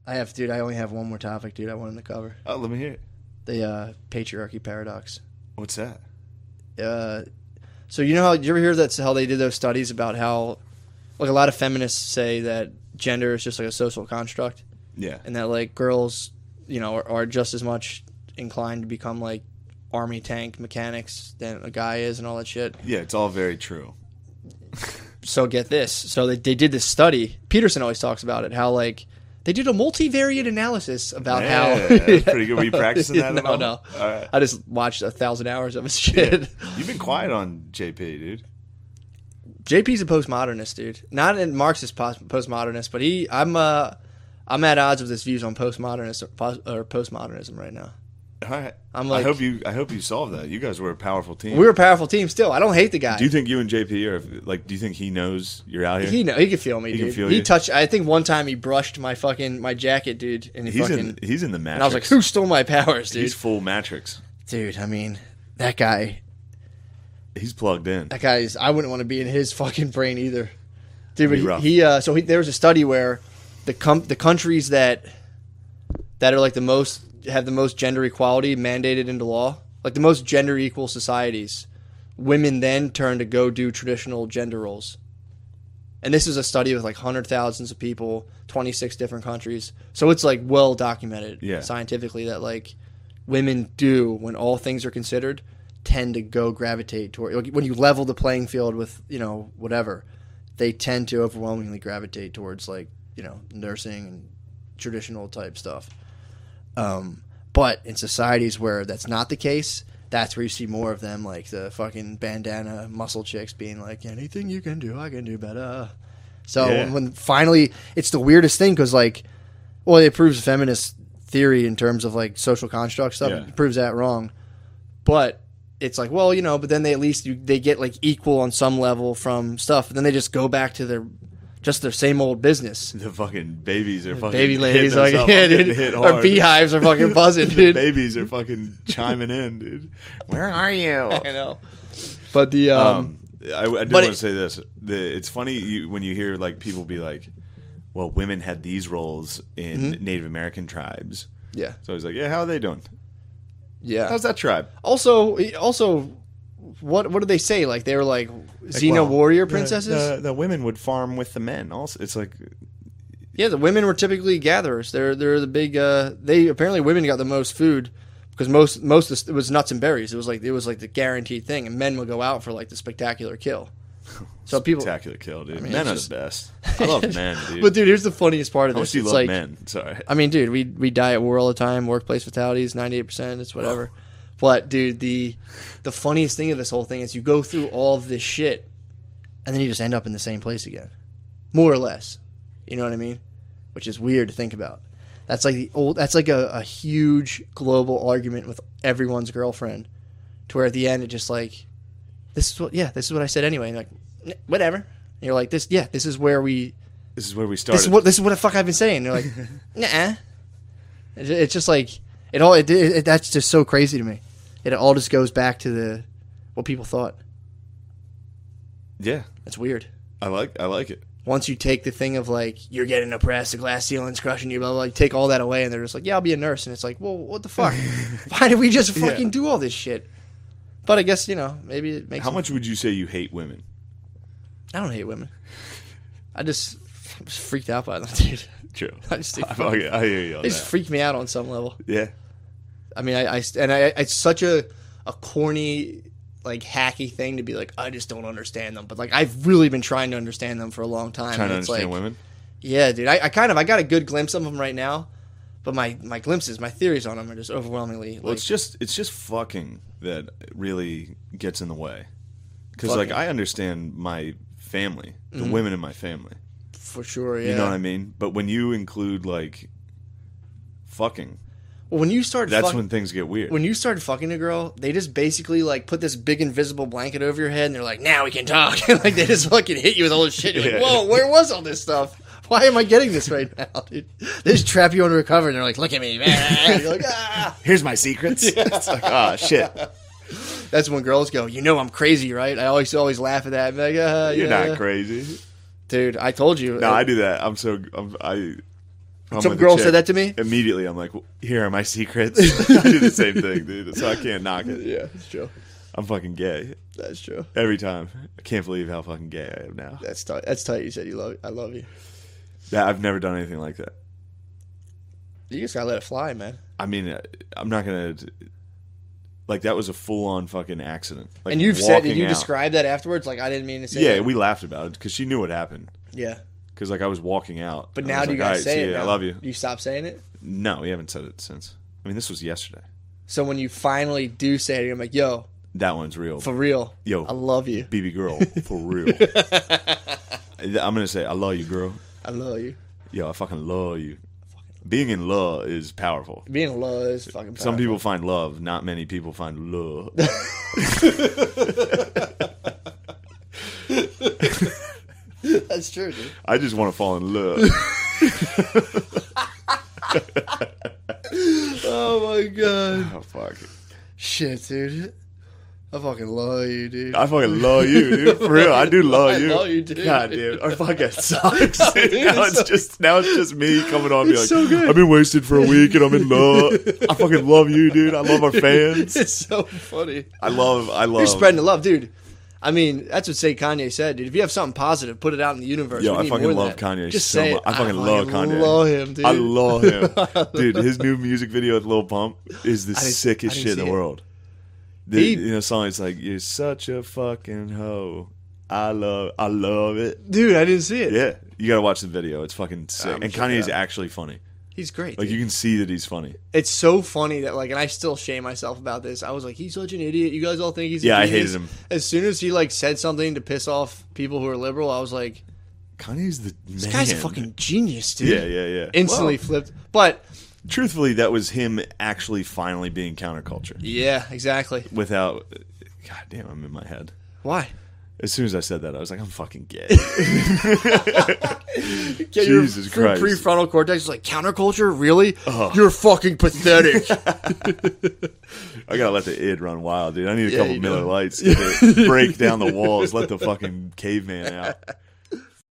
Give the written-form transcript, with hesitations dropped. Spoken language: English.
I have, dude. I only have one more topic, dude. I wanted to cover Oh, let me hear it. the patriarchy paradox. What's that? So you know how you ever hear that's how they did those studies about how like a lot of feminists say that gender is just like a social construct, Yeah. and that like girls, are just as much inclined to become like army tank mechanics than a guy is, and all that shit. Yeah, it's all very true. So get this. So they did this study. Peterson always talks about it. How like they did a multivariate analysis about how. That's pretty good. Were you practicing that at all? No. All right. I just watched 1,000 hours of his shit. You've been quiet on JP, dude. JP's a postmodernist, dude. Not a Marxist postmodernist, but I'm at odds with his views on postmodernism right now. All right. I'm like- I hope you solved that. You guys were a powerful team. We're a powerful team still. I don't hate the guy. Do you think you and JP are like? Do you think he knows you're out here? He can feel me, He can dude. feel He you? touched. I think one time he brushed my jacket, dude, and he's in the Matrix. and I was like, "Who stole my powers, dude?" He's full Matrix. Dude, I mean, that guy. He's plugged in. That guy's. I wouldn't want to be in his fucking brain either, dude. Be But rough. there was a study where the countries that are like have the most gender equality mandated into law, like the most gender equal societies, women then turn to go do traditional gender roles. And this is a study with like hundred thousands of people, 26 different countries. So it's like well documented scientifically that like women do, when all things are considered, tend to go gravitate toward, like, when you level the playing field with, whatever, they tend to overwhelmingly gravitate towards like, nursing and traditional type stuff. But in societies where that's not the case, that's where you see more of them, like the fucking bandana muscle chicks being like, anything you can do, I can do better. So when finally, it's the weirdest thing because like, well, it proves feminist theory in terms of like social construct stuff. Yeah. It proves that wrong. But it's like, well, but then they at least they get like equal on some level from stuff. And then they just go back to their same old business. The fucking babies are fucking Baby ladies, hitting us like, up. yeah, I'm getting dude. hit Our hard. beehives are fucking buzzing, The dude. babies are fucking chiming in, dude. Where are you? I know. But the I do but want to it- say this. It's funny when you hear like people be like, "Well, women had these roles in Native American tribes." yeah, So he's like, "Yeah, how are they doing? yeah. How's that tribe?" Also, what did they say? Like they were like Xena warrior princesses. The women would farm with the men. Also, it's like, Yeah, the women were typically gatherers. They're the big. They apparently women got the most food because most of it was nuts and berries. It was like the guaranteed thing, and men would go out for like the spectacular kill. So people, spectacular kill, dude. mean, Men it's are the best. I love men, dude. but dude, here's the funniest part of How this. much do you It's love like, men? Sorry. I mean, dude, we die at war all the time. Workplace fatalities, 98%. It's whatever. But dude, the funniest thing of this whole thing is you go through all of this shit, and then you just end up in the same place again, more or less. You know what I mean? Which is weird to think about. That's like That's like a huge global argument with everyone's girlfriend, to where at the end it just like, this is what I said anyway. And like, whatever. And you're like, this is where we. This is where we started. This is what the fuck I've been saying. They're like, nah. It's just like that's just so crazy to me. It all just goes back to what people thought. Yeah, That's weird. I like it. Once you take the thing of like you're getting oppressed, the glass ceiling's crushing you, blah blah, blah, you take all that away, and they're just like, yeah, I'll be a nurse, and it's like, well, what the fuck? Why did we just fucking do all this shit? But I guess maybe it makes. How much would you say you hate women? I don't hate women. I'm just freaked out by them, dude. True. I just I hear you on they just that. freak me out on some level. Yeah. I mean, it's such a corny, like hacky thing to be like, I just don't understand them. But like, I've really been trying to understand them for a long time. Trying to and it's understand like, women? Yeah, dude. I got a good glimpse of them right now, but my glimpses, my theories on them are just overwhelmingly. Well, like, it's just fucking that really gets in the way. Because like Fucking. I understand my family, the Mm-hmm. women in my family. for sure. Yeah. You know what I mean? But when you include like fucking, Well, when you start, that's when things get weird. when you start fucking a girl, they just basically like put this big invisible blanket over your head, and they're like, "Now we can talk." Like they just fucking hit you with all this shit. You're like, Yeah. "Whoa, where was all this stuff? Why am I getting this right now, dude?" They just trap you under a cover, and they're like, "Look at me, man." You're like, "Ah." Here's my secrets. It's like, oh shit, That's when girls go, I'm crazy, right? I always laugh at that. I'm like, you're yeah. not crazy. Dude, I told you. No, I do that. I'm Some with a girl chick, said that to me. Immediately, I'm like, here are my secrets. I do the same thing, dude. So I can't knock it. Yeah, it's true. I'm fucking gay. That's true. Every time. I can't believe how fucking gay I am now. That's tight. That's tight. You said you love. I love you. Yeah, I've never done anything like that. You just gotta let it fly, man. I mean, I'm not gonna. Like, that was a full-on fucking accident. Like, And you've said, did you out. describe that afterwards? Like, I didn't mean to say Yeah, that. we laughed about it because she knew what happened. Yeah. Because, like, I was walking out. But I now was do you like, guys "All right, say see it ya, now? I love you. Do you stop saying it? No, we haven't said it since. I mean, this was yesterday. So when you finally do say it, I'm like, yo, That one's real. for real. Yo. I love you. BB girl, for real. I'm going to say, I love you, girl. I love you. Yo, I fucking love you. Being in love is powerful. Being in love is fucking powerful. Some people find love. Not many people find love. That's true, dude. I just want to fall in love. Oh my god. Oh, fuck. Shit, dude. I fucking love you, dude. I fucking love you, dude. For real, I do love I you. love you, dude. God damn, our podcast sucks. Dude, now it's it's just me coming on and be like, so good. I've been wasted for a week and I'm in love. I fucking love you, dude. I love our fans. It's so funny. I love. You're spreading the love, dude. I mean, that's what Kanye said, dude. If you have something positive, put it out in the universe. Yo, We I need fucking more than love that. Kanye Just so say much. it. I fucking love Kanye. love him, dude. I love him, dude. His new music video with Lil Pump is the sickest I didn't shit in see the it. world. The song is like, "You're such a fucking hoe." I love it. Dude, I didn't see it. Yeah, you gotta watch the video. It's fucking sick. I'm And checking Kanye's it out. actually funny. He's great. Like, dude. you can see that he's funny. It's so funny that, like, and I still shame myself about this. I was like, he's such an idiot. You guys all think he's a Yeah, I genius. hated him. As soon as he, like, said something to piss off people who are liberal, I was like, Kanye's the this man. guy's a fucking genius, dude. Yeah. Instantly Well, flipped. But, truthfully, that was him actually finally being counterculture. yeah, exactly. Without, God damn, I'm in my head. Why? As soon as I said that, I was like, I'm fucking gay. Yeah, Jesus your Christ. prefrontal cortex is like, counterculture? Really? Oh. You're fucking pathetic. I gotta let the id run wild, dude. I need a Yeah, couple you Miller do. Lights to break down the walls, let the fucking caveman out.